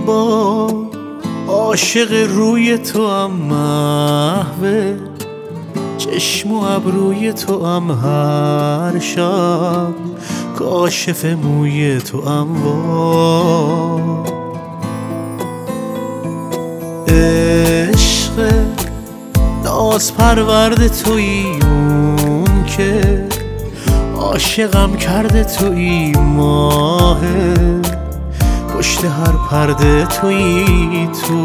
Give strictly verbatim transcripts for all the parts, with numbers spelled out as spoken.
زیبا، عاشق روی تو هم محوه، چشم و ابروی تو هم هر شب، کاشف موی تو هم وا. عشق ناز پرورد تویی، اون که عاشقم کرده تویی، ماهه پشت هر پرده تویی تو.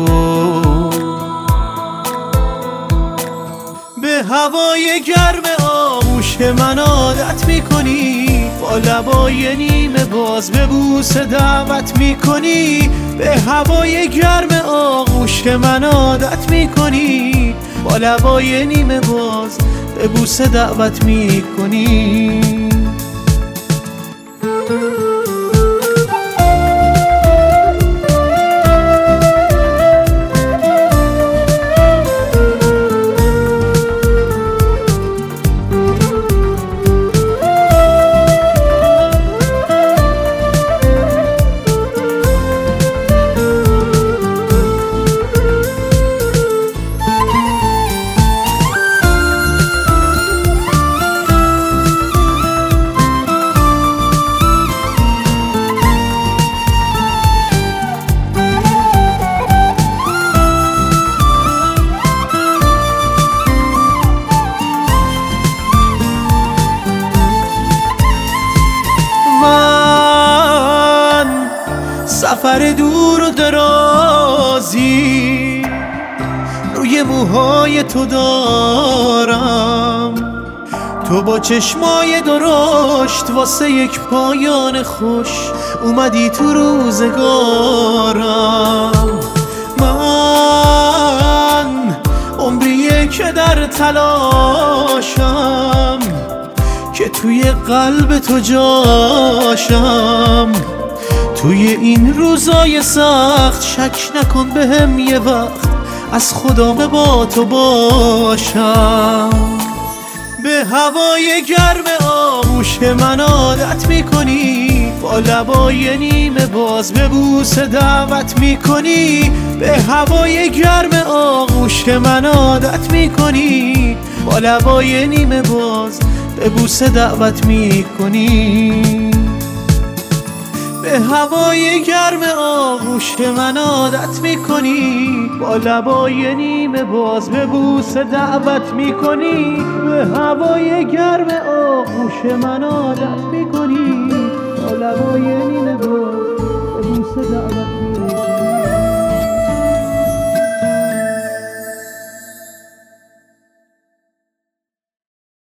به هوای گرم آغوش من عادت میکنی، با لبای نیمه باز به بوسه دعوت میکنی. به هوای گرم آغوش من عادت میکنی، با لبای نیمه باز به بوسه دعوت میکنی. سفر دور و درازی روی موهای تو دارم، تو با چشمای درشت واسه یک پایان خوش اومدی تو روزگارم. من عمریه که در تلاشم که توی قلب تو جاشم. توی این روزای سخت شک نکن بهم یه وقت، از خدام با تو باشم. به هوای گرم آغوش من عادت میکنی، با لبای نیمه باز به بوسه دعوت میکنی. به هوای گرم آغوش من عادت میکنی، با لبای نیمه باز به بوسه دعوت میکنی. به هوای گرم آغوش من عادت میکنی، با لبای نیمه باز به بوسه دعوت میکنی. به هوای گرم آغوش من عادت میکنی، با لبای نیمه باز به بوسه دعوت